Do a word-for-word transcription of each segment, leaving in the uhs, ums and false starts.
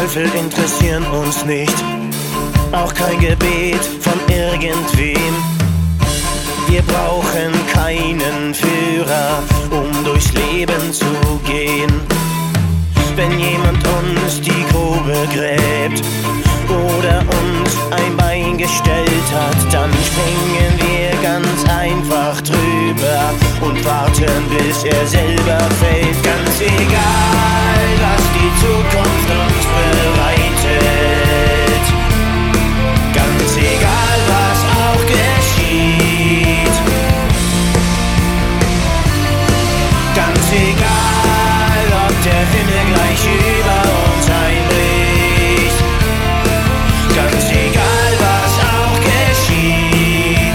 Zweifel interessieren uns nicht, auch kein Gebet von irgendwem. Wir brauchen keinen Führer, um durchs Leben zu gehen. Wenn jemand uns die Grube gräbt oder uns ein Bein gestellt hat, dann springen wir ganz einfach drüber und warten, bis er selber fällt. Ganz egal, was die Zukunft uns bereitet, ganz egal, was auch geschieht, ganz egal, ob der Himmel gleich über uns einbricht, ganz egal, was auch geschieht.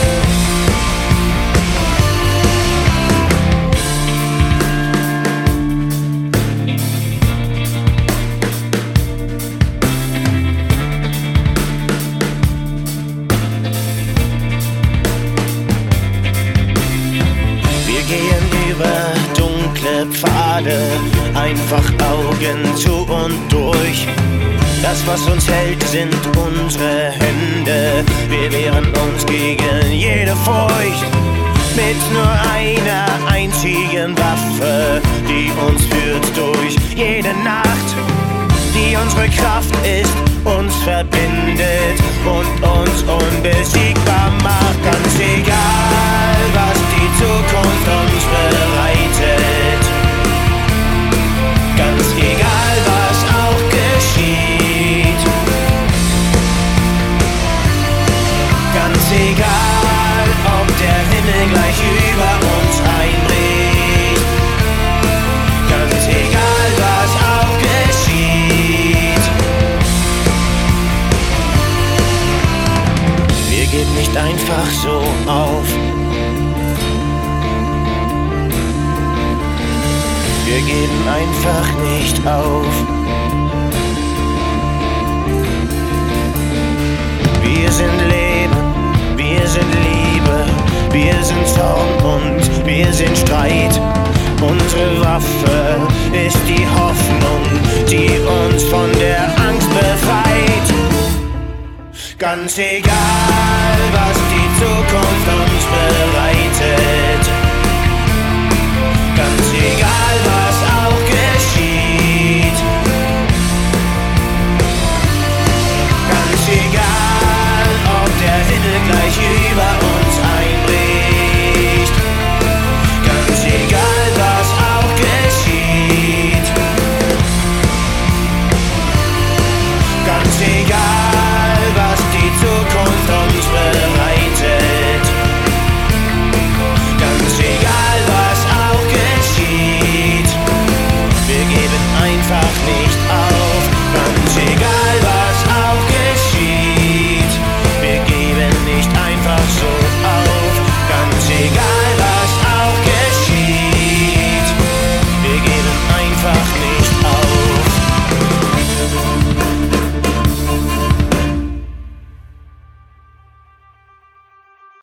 Wir gehen über dunkle Pfade, einfach Augen zu und durch. Das, was uns hält, sind unsere Hände. Wir wehren uns gegen jede Furcht mit nur einer einzigen Waffe, die uns führt durch jede Nacht, die unsere Kraft ist, uns verbindet und uns unbesiegbar macht. Ganz egal, was die Zukunft uns bereitet, ganz egal, was auch geschieht, ganz egal, ob der Himmel gleich über uns einbricht, ganz egal, was auch geschieht. Wir geben nicht einfach so auf. Wir geben einfach nicht auf. Wir sind Leben, wir sind Liebe, wir sind Zorn und wir sind Streit. Unsere Waffe ist die Hoffnung, die uns von der Angst befreit. Ganz egal, was die Zukunft uns bereitet,